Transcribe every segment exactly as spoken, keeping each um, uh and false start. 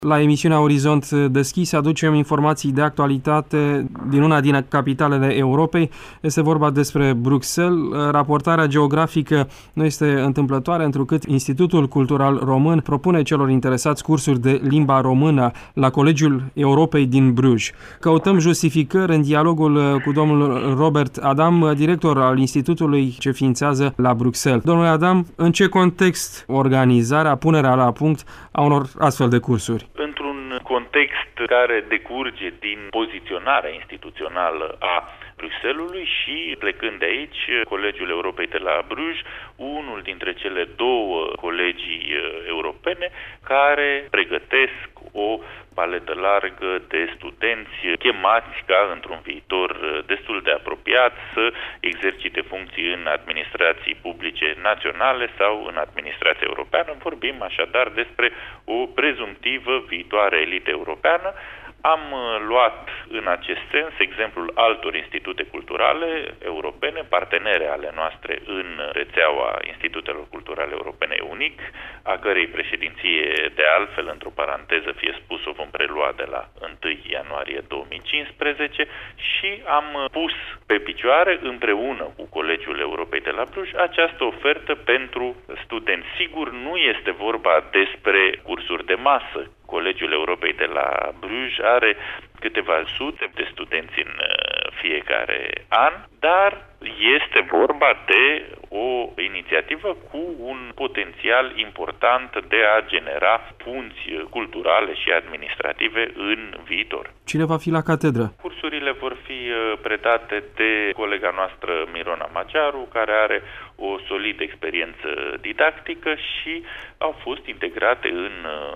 La emisiunea Orizont Deschis aducem informații de actualitate din una din capitalele Europei. Este vorba despre Bruxelles. Raportarea geografică nu este întâmplătoare, întrucât Institutul Cultural Român propune celor interesați cursuri de limba română la Colegiul Europei din Bruj. Căutăm justificări în dialogul cu domnul Robert Adam, director al institutului ce ființează la Bruxelles. Domnule Adam, în ce context organizarea, punerea la punct a unor astfel de cursuri? Într-un context care decurge din poziționarea instituțională a Bruxellesului și, plecând de aici, Colegiul Europei de la Bruj, unul dintre cele două colegii europene care pregătesc o paletă largă de studenți chemați ca într-un viitor destul de apropiat să exercite funcții în administrații publice naționale sau în administrația europeană. Vorbim așadar despre o prezumtivă viitoare elită europeană. Am luat în acest sens exemplul altor institute culturale europene, partenere ale noastre în rețeaua Institutelor Culturale Europene UNIC, a cărei președinție, de altfel, într-o paranteză fie spus, o vom prelua de la întâi ianuarie două mii cincisprezece și am pus pe picioare, împreună cu Colegiul Europei de la Bruj, această ofertă pentru studenți. Sigur, nu este vorba despre cursuri de masă. Colegiul Europei de la Bruj are câteva sute de studenți în fiecare an, dar este vorba de o inițiativă cu un potențial important de a genera punți culturale și administrative în viitor. Cine va fi la catedră? Cursurile vor fi predate de colega noastră Mirona Magiaru, care are o solidă experiență didactică și au fost integrate în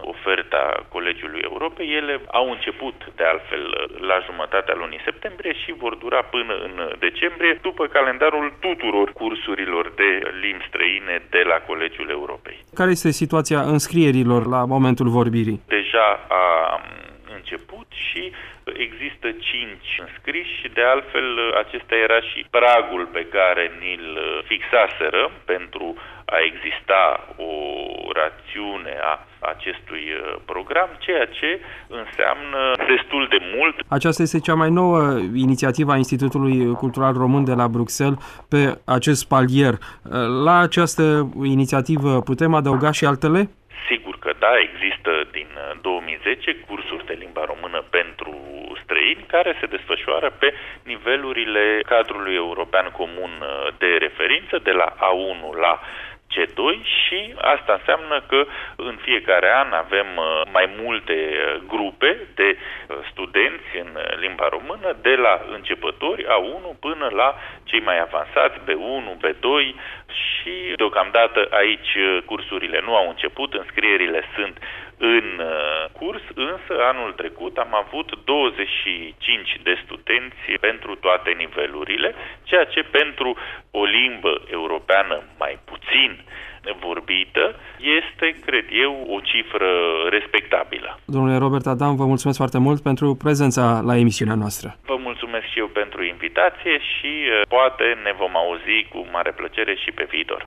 oferta Colegiului Europei. Ele au început, de altfel, la jumătatea lunii septembrie și vor dura până în decembrie, după calendarul tuturor cursurilor de limbi străine de la Colegiul Europei. Care este situația înscrierilor la momentul vorbirii? Deja a început și există cinci înscriși și, de altfel, acesta era și pragul pe care ni-l fixaseră pentru a exista o rațiune a acestui program, ceea ce înseamnă destul de mult. Aceasta este cea mai nouă inițiativă a Institutului Cultural Român de la Bruxelles pe acest palier. La această inițiativă putem adăuga și altele? Sigur că da, există din două mii zece cursuri de limba română pentru străini care se desfășoară pe nivelurile cadrului european comun de referință, de la A unu la C doi, și asta înseamnă că în fiecare an avem mai multe grupe de studenți în limba română, de la începători A unu până la cei mai avansați B unu, B doi, și deocamdată aici cursurile nu au început, înscrierile sunt în curs, însă anul trecut am avut douăzeci și cinci de studenți pentru toate nivelurile, ceea ce pentru o limbă europeană mai puțin vorbită este, cred eu, o cifră respectabilă. Domnule Robert Adam, vă mulțumesc foarte mult pentru prezența la emisiunea noastră. Vă mulțumesc și eu pentru invitație și poate ne vom auzi cu mare plăcere și pe viitor.